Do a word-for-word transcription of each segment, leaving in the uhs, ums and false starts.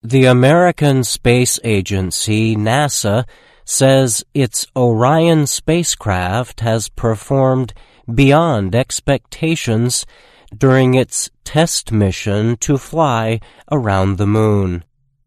The American Space Agency, NASA, says its Orion spacecraft has performed beyond expectations during its test mission to fly around the moon.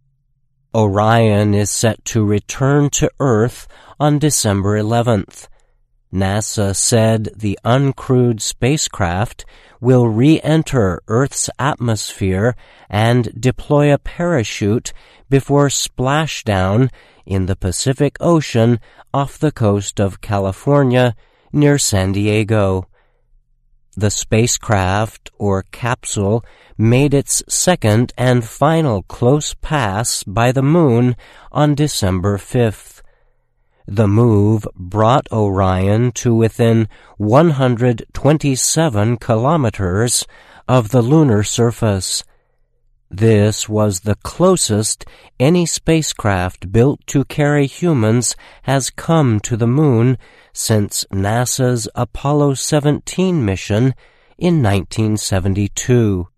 Orion is set to return to Earth on December eleventh. NASA said the uncrewed spacecraft will re-enter Earth's atmosphere and deploy a parachute before splashdown in the Pacific Ocean off the coast of California near San Diego. The spacecraft, or capsule, made its second and final close pass by the moon on December fifth. The move brought Orion to within one hundred twenty-seven kilometers of the lunar surface. This was the closest any spacecraft built to carry humans has come to the moon since NASA's Apollo seventeen mission in nineteen seventy-two.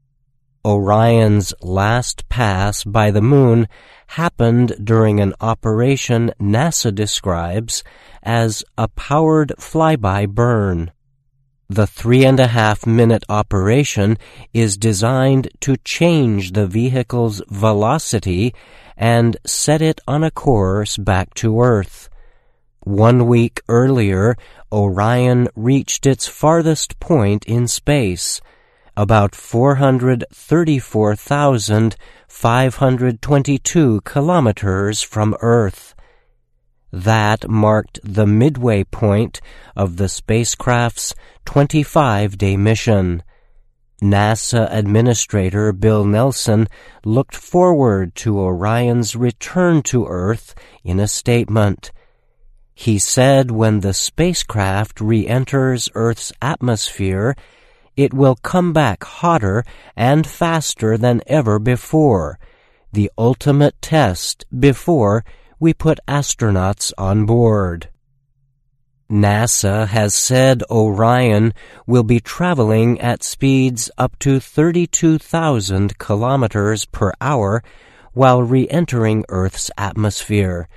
Orion's last pass by the moon happened during an operation NASA describes as a powered flyby burn. The three-and-a-half-minute operation is designed to change the vehicle's velocity and set it on a course back to Earth. One week earlier, Orion reached its farthest point in space, about four hundred thirty-four thousand five hundred twenty-two kilometers from Earth. That marked the midway point of the spacecraft's twenty-five-day mission. NASA Administrator Bill Nelson looked forward to Orion's return to Earth in a statement. He said when the spacecraft re-enters Earth's atmosphere, it will come back hotter and faster than ever before, the ultimate test before we put astronauts on board. NASA has said Orion will be traveling at speeds up to thirty-two thousand kilometers per hour while re-entering Earth's atmosphere.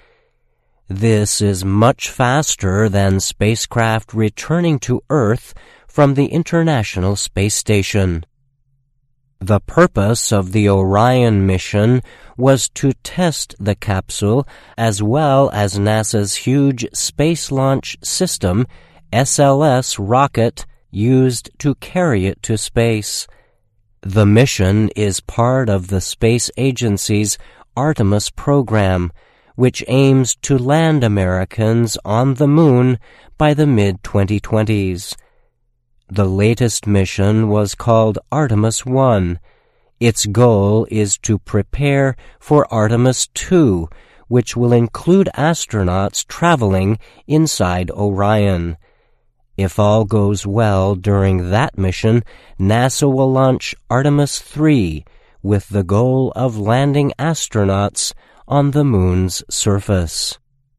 This is much faster than spacecraft returning to Earth from the International Space Station. The purpose of the Orion mission was to test the capsule as well as NASA's huge Space Launch System, S L S rocket, used to carry it to space. The mission is part of the space agency's Artemis program, which aims to land Americans on the moon by the mid twenty twenties. The latest mission was called Artemis one. Its goal is to prepare for Artemis two, which will include astronauts traveling inside Orion. If all goes well during that mission, NASA will launch Artemis three with the goal of landing astronauts on the moon's surface.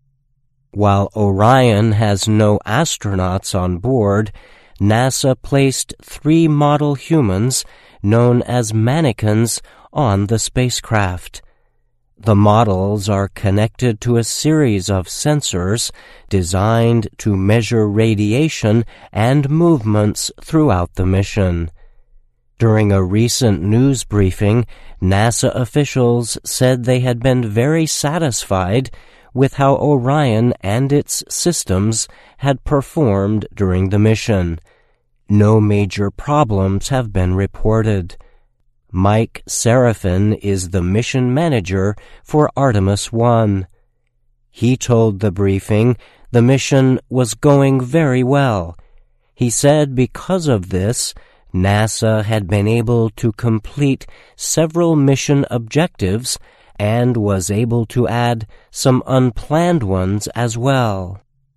While Orion has no astronauts on board, NASA placed three model humans, known as mannequins, on the spacecraft. The models are connected to a series of sensors designed to measure radiation and movements throughout the mission. During a recent news briefing, NASA officials said they had been very satisfied with how Orion and its systems had performed during the mission. No major problems have been reported. Mike Serafin is the mission manager for Artemis one. He told the briefing the mission was going very well. He said because of this, NASA had been able to complete several mission objectives and was able to add some unplanned ones as well.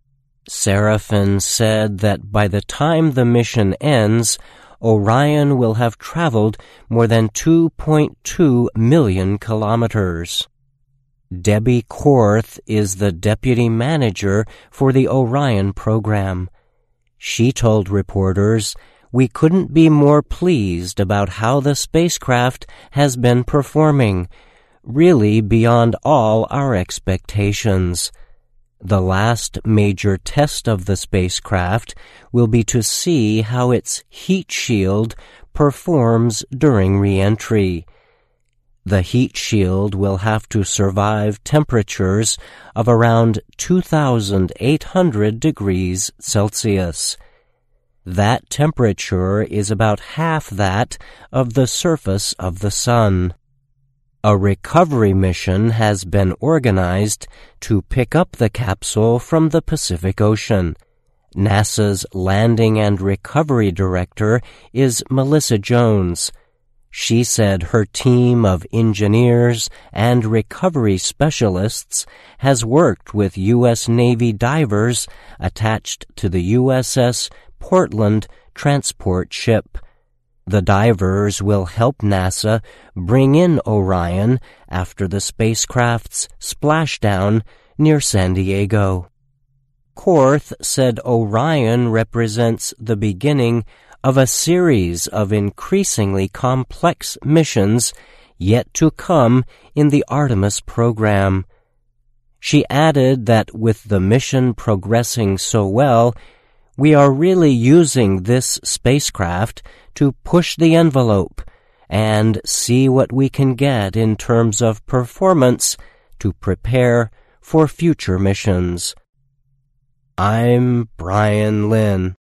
Serafin said that by the time the mission ends, Orion will have traveled more than two point two million kilometers. Debbie Korth is the deputy manager for the Orion program. She told reporters, "We couldn't be more pleased about how the spacecraft has been performing. really beyond all our expectations. The last major test of the spacecraft will be to see how its heat shield performs during re-entry. The heat shield will have to survive temperatures of around two thousand eight hundred degrees Celsius. That temperature is about half that of the surface of the Sun. A recovery mission has been organized to pick up the capsule from the Pacific Ocean. NASA's Landing and Recovery Director is Melissa Jones. She said her team of engineers and recovery specialists has worked with U S Navy divers attached to the U S S Portland transport ship. The divers will help NASA bring in Orion after the spacecraft's splashdown near San Diego. Korth said Orion represents the beginning of a series of increasingly complex missions yet to come in the Artemis program. She added that with the mission progressing so well, we are really using this spacecraft to push the envelope and see what we can get in terms of performance to prepare for future missions. I'm Brian Lynn.